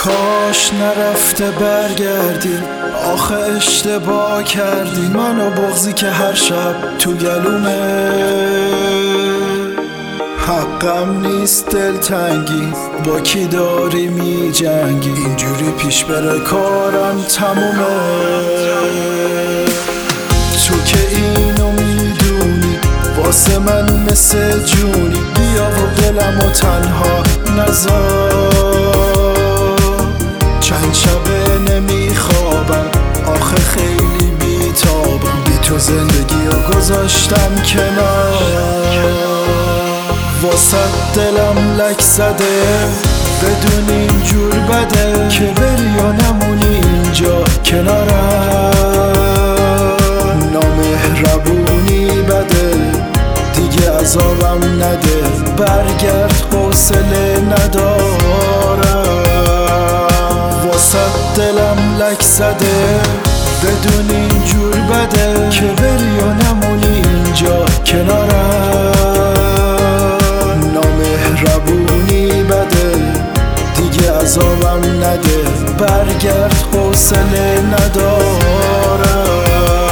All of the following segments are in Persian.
کاش نرفته برگردین، آخه اشتباه کردین. منو بغضی که هر شب تو گلومه، حقم نیست دلتنگی. با کی داری می جنگی؟ اینجوری پیش بره کارم تمومه. تو که اینو میدونی واسه من مثل جونی، بیا و دلمو تنها نذار. چند شبه نمیخوابم، آخه خیلی بیتابم. بی تو زندگی رو گذاشتم کنار. واسه دلم لک زده، بدون اینجور بده که بری یا نمونی اینجا کنارم. نامهربونی بده، دیگه عذابم نده. برگرد حوصله ندارم. واسه دلم لک زده، بدون اینجور بده که بری یا نمونی اینجا کنارم. نامهربونی بده، دیگه عذابم نده. برگرد حوصله ندارم.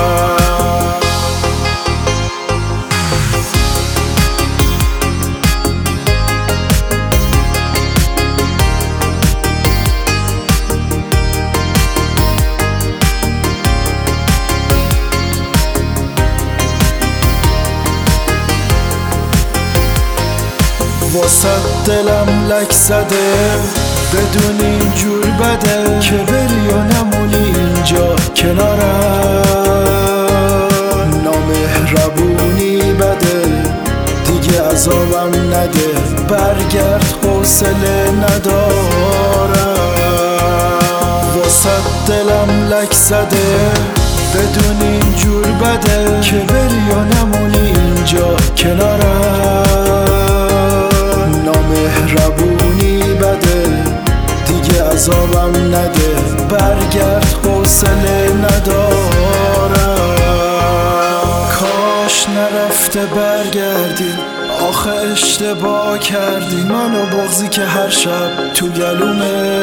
واسه دلم لک زده، بدون اینجور بده که بری یا نمونی اینجا کنارم. نامهربونی بده، دیگه عذابم نده. برگرد حوصله ندارم. واسه دلم لک زده، بدون اینجور بده که بری یا نمونی اینجا کنارم. نامهربونی بده، دیگه عذابم نده. برگرد حوصله ندارم. کاش نرفته برگردین، آخه اشتباه کردین. منو بغضی که هر شب تو گلومه،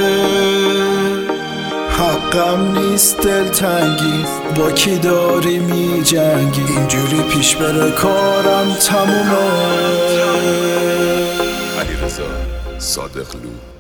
حقم نیست دلتنگی. با کی داری می جنگی؟ اینجوری پیش بره کارم تمومه. علیرضا صادقلو